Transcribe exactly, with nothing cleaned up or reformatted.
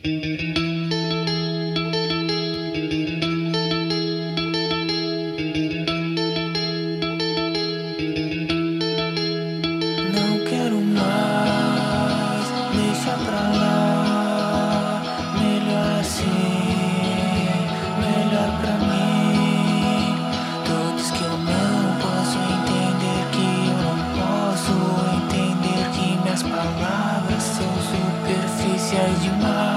Não quero mais, deixa pra lá. Melhor assim, melhor pra mim. Todos que eu não posso entender, que eu não posso entender, que minhas palavras são superficiais demais.